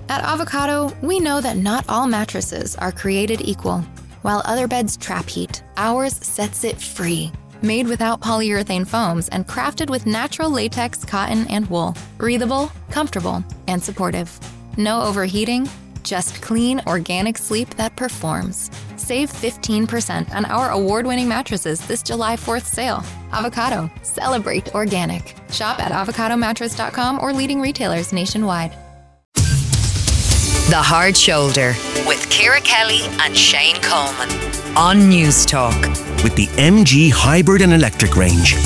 At Avocado, we know that not all mattresses are created equal. While other beds trap heat, ours sets it free. Made without polyurethane foams and crafted with natural latex, cotton, and wool. Breathable, comfortable, and supportive. No overheating, just clean, organic sleep that performs. Save 15% on our award-winning mattresses this July 4th sale. Avocado, celebrate organic. Shop at avocadomattress.com or leading retailers nationwide. The Hard Shoulder with Ciara Kelly and Shane Coleman on News Talk. With the MG hybrid and electric range.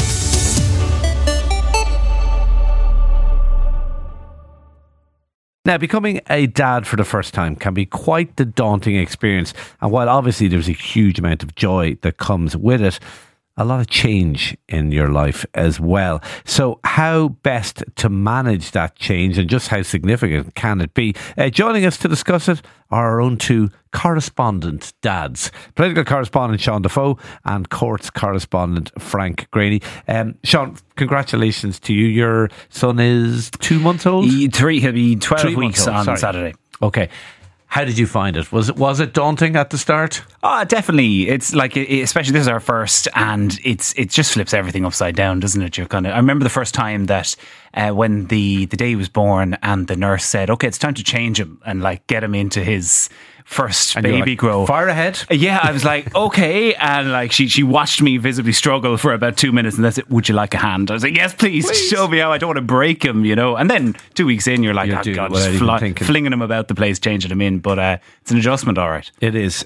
Now, becoming a dad for the first time can be quite the daunting experience. And while obviously there's a huge amount of joy that comes with it, a lot of change in your life as well. So how best to manage that change and just how significant can it be? Joining us to discuss it are our own two correspondent dads. Political correspondent Sean Defoe and courts correspondent Frank Graney. Sean, congratulations to you. Your son is 2 months old? He'll be 12 weeks on Saturday. Okay. How did you find it? Was it daunting at the start? Oh, definitely. It's like, especially this is our first, and it just flips everything upside down, doesn't it? I remember the first time that when the day he was born, and the nurse said, "Okay, it's time to change him and like get him into his first and baby grow." Fire ahead. Yeah, I was like, okay, and like she watched me visibly struggle for about 2 minutes, and that's it. "Would you like a hand?" I was like, "Yes, please. Show me how. I don't want to break him, you know." And then 2 weeks in, you're like, "Oh God," just flinging him about the place, changing him in. But it's an adjustment, all right. It is.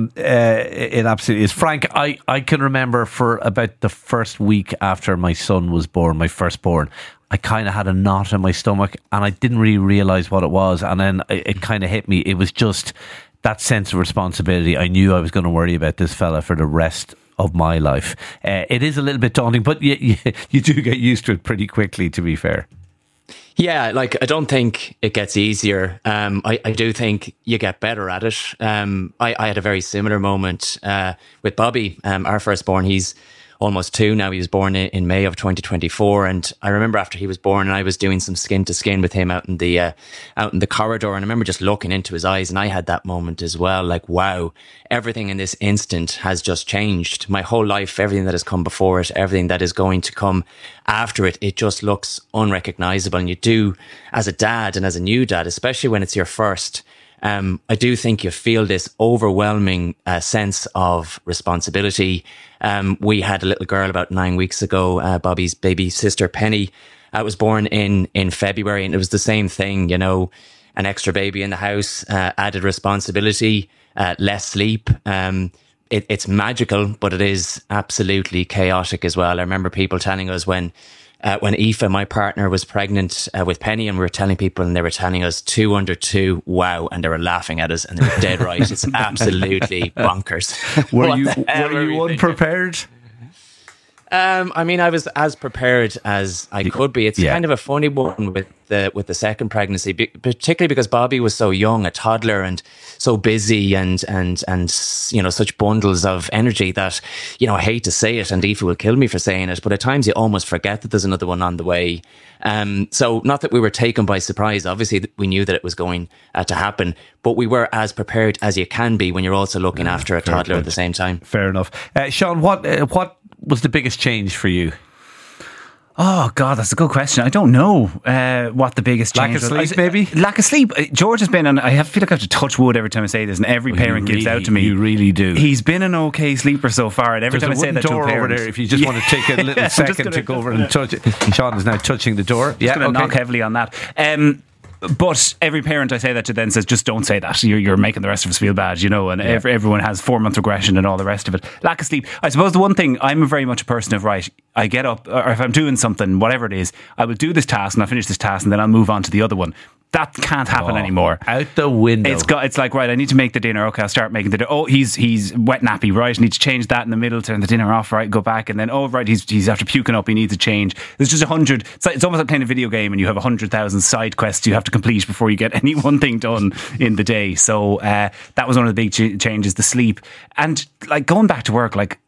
It absolutely is. Frank, I can remember for about the first week after my son was born, my firstborn, I kind of had a knot in my stomach, and I didn't really realise what it was. And then it kind of hit me. It was just that sense of responsibility. I knew I was going to worry about this fella for the rest of my life. It is a little bit daunting, but you do get used to it pretty quickly, to be fair. Yeah, like I don't think it gets easier. I do think you get better at it. I had a very similar moment with Bobby, our firstborn. He's almost 2 now. He was born in May of 2024, and I remember after he was born, and I was doing some skin to skin with him out in the corridor, and I remember just looking into his eyes, and I had that moment as well. Like, wow, everything in this instant has just changed. My whole life, everything that has come before it, everything that is going to come after it, it just looks unrecognizable. And you do, as a dad and as a new dad, especially when it's your first, I do think you feel this overwhelming sense of responsibility. We had a little girl about 9 weeks ago, Bobby's baby sister Penny, was born in February, and it was the same thing, you know, an extra baby in the house, added responsibility, less sleep. It's magical, but it is absolutely chaotic as well. I remember people telling us when Aoife, my partner, was pregnant with Penny, and we were telling people, and they were telling us 2 under 2, wow, and they were laughing at us, and they were dead right. It's absolutely bonkers. Were you unprepared? I mean, I was as prepared as I could be. It's kind of a funny one with the second pregnancy, particularly because Bobby was so young, a toddler, and so busy, and you know, such bundles of energy that, you know, I hate to say it, and Aoife will kill me for saying it, but at times you almost forget that there's another one on the way. So not that we were taken by surprise. Obviously, we knew that it was going to happen, but we were as prepared as you can be when you're also looking after a toddler at the same time. Fair enough. Sean, what was the biggest change for you? Oh God, that's a good question. I don't know what the biggest change was. Lack of sleep, maybe? Lack of sleep. George has been, and I feel like I have to touch wood every time I say this, and every parent gives out to me. You really do. He's been an okay sleeper so far, and every time I say that to a parent, over there, if you just want to take a little second to go over and touch it. Sean is now touching the door. Just going to knock heavily on that. But every parent I say that to then says, just don't say that. You're making the rest of us feel bad, you know, and everyone has 4-month regression and all the rest of it. Lack of sleep. I suppose the one thing, I'm very much a person of, right, I get up, or if I'm doing something, whatever it is, I will do this task and I'll finish this task and then I'll move on to the other one. That can't happen anymore. Out the window. It's like, right, I need to make the dinner. Okay, I'll start making the dinner. Oh, he's wet nappy. Right, I need to change that in the middle, turn the dinner off. Right, go back, and then right, he's after puking up. He needs a change. There's just 100. It's almost like playing a video game, and you have 100,000 side quests you have to complete before you get any one thing done in the day. So that was one of the big changes, the sleep, and like going back to work. Like,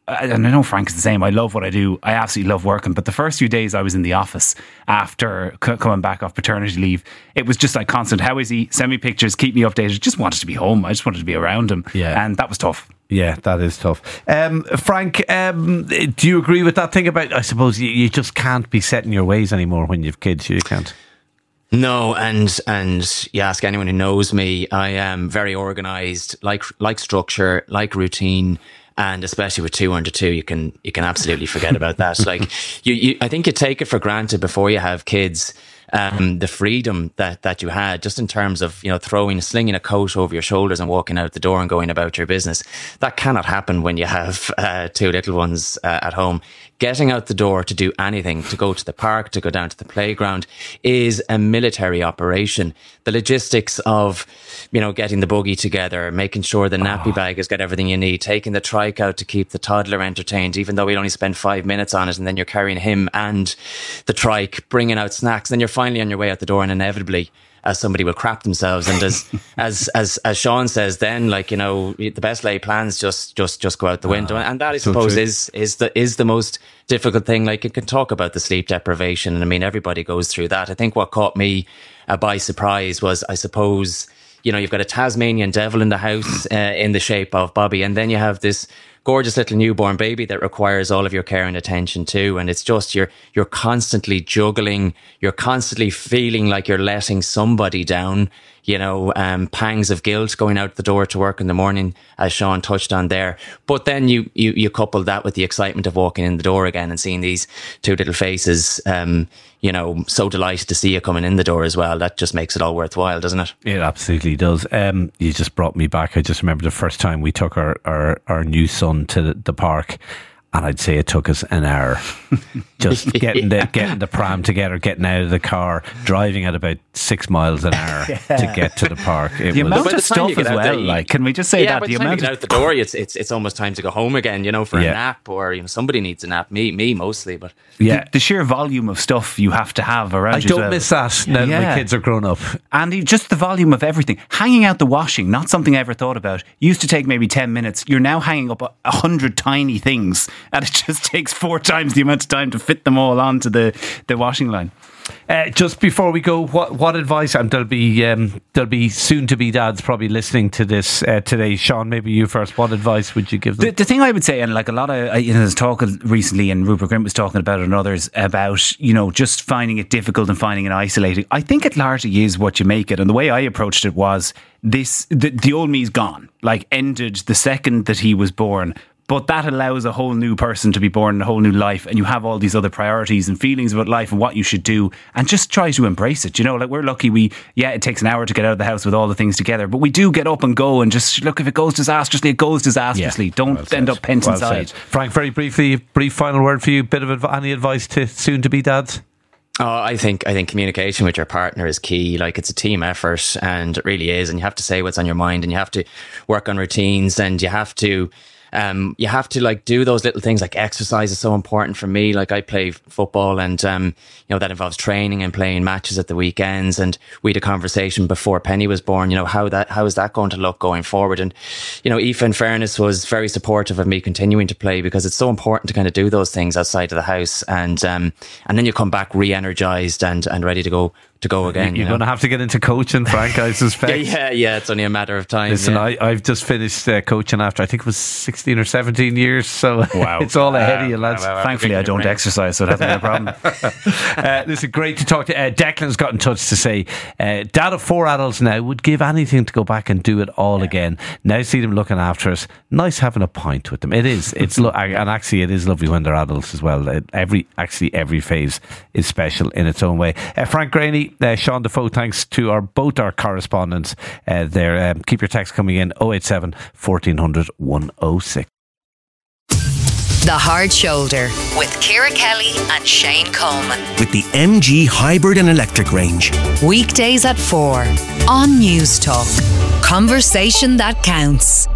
and I know Frank is the same. I love what I do. I absolutely love working. But the first few days I was in the office after coming back off paternity leave, it was just like constant, how is he? Send me pictures, keep me updated. Just wanted to be home. I just wanted to be around him. Yeah. And that was tough. Yeah, that is tough. Frank, do you agree with that thing about, I suppose, you just can't be set in your ways anymore when you've kids? You can't. No, and you ask anyone who knows me, I am very organised, like structure, like routine, and especially with 2 under 2, you can absolutely forget about that. Like I think you take it for granted before you have kids. The freedom that you had, just in terms of, slinging a coat over your shoulders and walking out the door and going about your business, that cannot happen when you have 2 little ones at home. Getting out the door to do anything, to go to the park, to go down to the playground, is a military operation. The logistics of, getting the buggy together, making sure the nappy bag has got everything you need, taking the trike out to keep the toddler entertained, even though we'll only spend 5 minutes on it, and then you're carrying him and the trike, bringing out snacks, then you're finally on your way out the door, and inevitably somebody will crap themselves. And as Sean says, then the best laid plans just go out the window. And that, I suppose, is the most difficult thing. Like, you can talk about the sleep deprivation, and I mean, everybody goes through that. I think what caught me by surprise was, I suppose, you've got a Tasmanian devil in the house in the shape of Bobby, and then you have this gorgeous little newborn baby that requires all of your care and attention too. And it's just, you're constantly juggling, you're constantly feeling like you're letting somebody down, pangs of guilt going out the door to work in the morning, as Sean touched on there. But then you couple that with the excitement of walking in the door again and seeing these 2 little faces, so delighted to see you coming in the door as well. That just makes it all worthwhile, doesn't it? It absolutely does. You just brought me back. I just remember the first time we took our new son to the park, and I'd say it took us an hour just getting the pram together, getting out of the car, driving at about 6 miles an hour to get to the park. The amount of stuff as well. Can we just say that? By the time you get out the door, it's almost time to go home again, for a nap, or somebody needs a nap. Me mostly, but the sheer volume of stuff you have to have around you. I don't miss that now that my kids are grown up. And just the volume of everything. Hanging out the washing, not something I ever thought about. Used to take maybe 10 minutes. You're now hanging up 100 tiny things, and it just takes 4 times the amount of time to fit them all onto the washing line. Just before we go, what advice, and there'll be soon to be dads probably listening to this today. Sean, maybe you first. What advice would you give them? The thing I would say, and like a lot of there's talk recently, and Rupert Grint was talking about it and others, about just finding it difficult and finding it isolating. I think it largely is what you make it, and the way I approached it was the old me's gone, like ended the second that he was born. But that allows a whole new person to be born in a whole new life, and you have all these other priorities and feelings about life and what you should do, and just try to embrace it. We're lucky it takes an hour to get out of the house with all the things together, but we do get up and go, and just look, if it goes disastrously, it goes disastrously. Don't end up pent inside. Frank, very briefly, brief final word for you. Bit of any advice to soon to be dads? Oh, I think communication with your partner is key. Like, it's a team effort, and it really is. And you have to say what's on your mind, and you have to work on routines, and you have to do those little things. Like, exercise is so important for me. Like, I play football, and that involves training and playing matches at the weekends. And we had a conversation before Penny was born, how is that going to look going forward? And Aoife, in fairness, was very supportive of me continuing to play, because it's so important to kind of do those things outside of the house, and then you come back re-energized and ready to go again. You're going to have to get into coaching, Frank, I suspect. Yeah, it's only a matter of time. Listen, I've just finished coaching after, I think it was 16 or 17 years, so wow. It's all ahead of you, lads. Thankfully, I don't exercise, so that's not a problem. Listen, great to talk to. Declan's got in touch to say, dad of 4 adults now, would give anything to go back and do it all again. Now see them looking after us. Nice having a pint with them. It is. And actually, it is lovely when they're adults as well. Every phase is special in its own way. Frank Graney, Sean Defoe, thanks to both our correspondents there. Keep your text coming in 087 1400 106. The Hard Shoulder with Ciara Kelly and Shane Coleman. With the MG hybrid and electric range. Weekdays at 4 on News Talk. Conversation that counts.